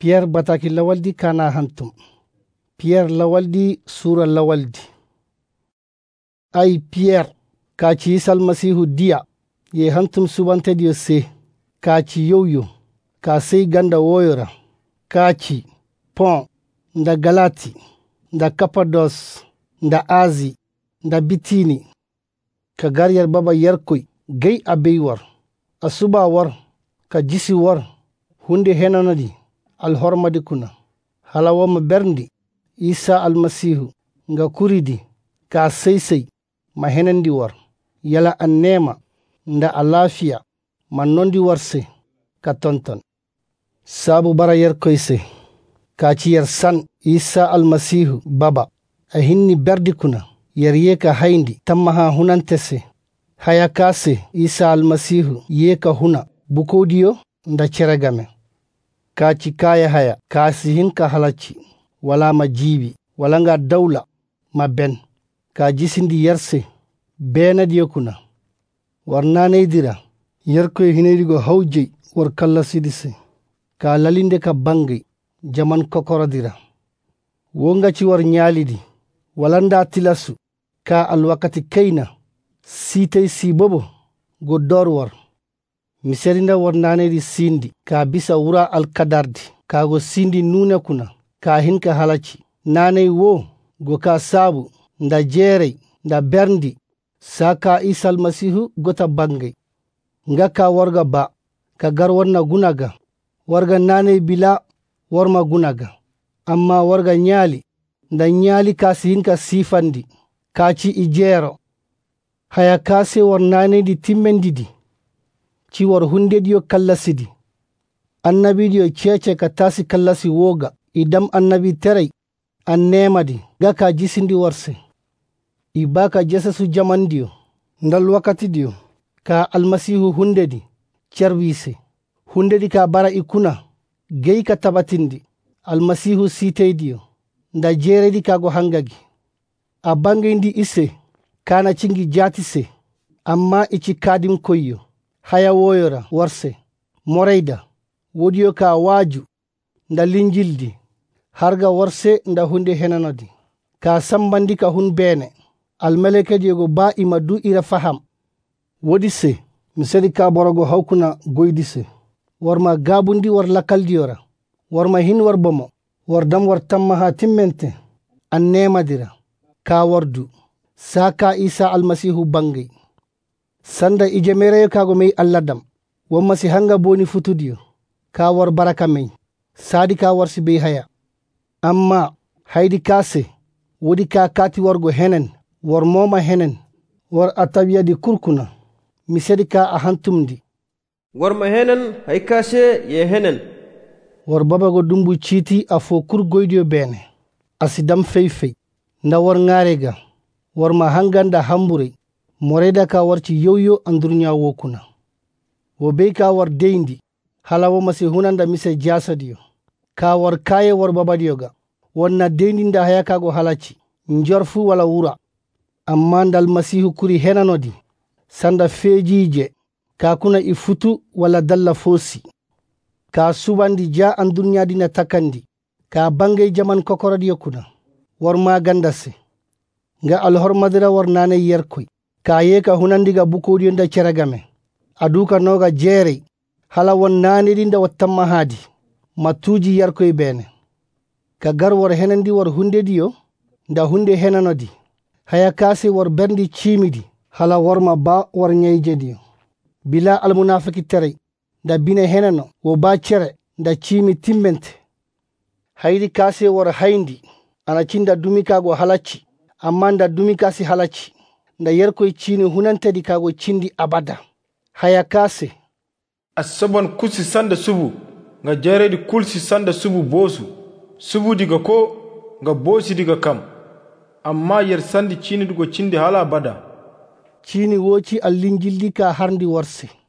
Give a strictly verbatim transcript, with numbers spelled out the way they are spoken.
Pierre bataki lawaldi kana hantum. Pierre lawaldi sura lawaldi. Ay Pierre kachi Isa almasihu dia ye hantum subante dio se kachi yoyo ka sei ganda woyora kachi pon nda Galati nda Kapados nda Azi nda Bitini ka garyar baba yarkoy gay abey war asuba war ka jisi war hunde henanadi alhormadi kuna halawama berndi Isa almasihu nga kuridi ka seysey ma henandi war yala annema nda alafiya ma nondi warse ka tonton sabu bara yarkoy se ka ci yar san Isa almasihu baba a hinni berdi kuna yar yeka hayndi tamma ha hunantese haya kase Isa almasihu yeka huna bukodiyo nda ceregame ka ci kaya haya kasi hinka halaci wala ma jibi wala nga dawla ma ben ka jisindi yarse benadiyo kuna warnaneydira yarkoy hinedigo hawjey war kalla sidise ka lalinde ka bangay jaman kokorodira wonga ci war nyalidi walanda tilasu ka alwakati kayna sitay si bobo go dor war miserinda warnanedi sindi ka bisa wura alkadardi ka go sindi nuna kuna ka hinka halaci nanay wo go ka sabu nda jerey nda berndi saka Isa almasihu gota bangay nga ka warga ba ka gar warna gunaga warga nanay bila warma gunaga amma warga nyali nda nyali kasi hinka sifandi kaci ijero haya kase war nanedi timmendidi ci war hundediyo kallasidi annabidiyo cece ka tasi kallasi woga idam annabi terey annemadi ga ka jisindi warse ibaka jesasu jamandiyo ndal wakati diyo ka almasihu hundedi cerwise hundedi ka bara ikuna gey ka tabatindi almasihu siteydiyo nda jeredi ka go hangagi a bangindi ise kana cingi jatise amma ichi kadim koyyo haya woyora warse moreyda wodiyo ka waju nda linjildi harga warse nda hunde henanodi ka sambandi ka hun bene almelekedi go ba ima du ira faham wodi se misedi ka borogo hawkuna goydise warma gabundi war lakaldiyora warma hin war bomo war dam war tamma ha timmente annemadira ka wardu saka Isa almasihu bangay sanda ijemere kago mey alladam wamma si hanga boni futudiyo ka war baraka mey sadi ka war si be haya amma haydi kase wodi ka kati wargo henen war moma henen war atawiyadi kurkuna misedi ka ahantumdi war ma henen hay kase ye henen war babago dumbu citi afo kur goydiyo bene asidam feyfey nda war ngarega war ma hanganda hambure moreda ka warci yoyo andurnya wokuna wo be ka war deyndi halawo masi hunanda mise jasadiyo ka war kaye war babadiyoga wonna deyndi nda hayaka go halaci njorfu wala wura amma ndal masihu kuri henanodi sanda fejije ka kuna ifutu wala dalla fosi ka subandi ja andurnya dina takandi ka bangay jaman kokorodiyo kuna war ma gandase nga alhormadira war nane yerkoy ka yeka hunandiga bukodiyo nda ceragame aduka noga jerey hala won nane dinda wattamma hadi matuji yarkoy bene ka gar war henandi war hundediyo nda hunde henanodi haya kase war berndi cimidi hala warma ba war nyayjediyo bila almunafiki terey nda bine henano wo ba cere nda cimi timmente haydi kase war hayndi ana cinda dumika go halaci amma nda dumika si halaci nda yerkoy cini hunantedi kago cindi abada haya kase asaban kusi sanda subu nga jaredi kulsi sanda subu bosu subu diga ko nga bosi diga kam amma yer sandi cini dugo cindi hala bada cini woci allinjildi ka harndi warse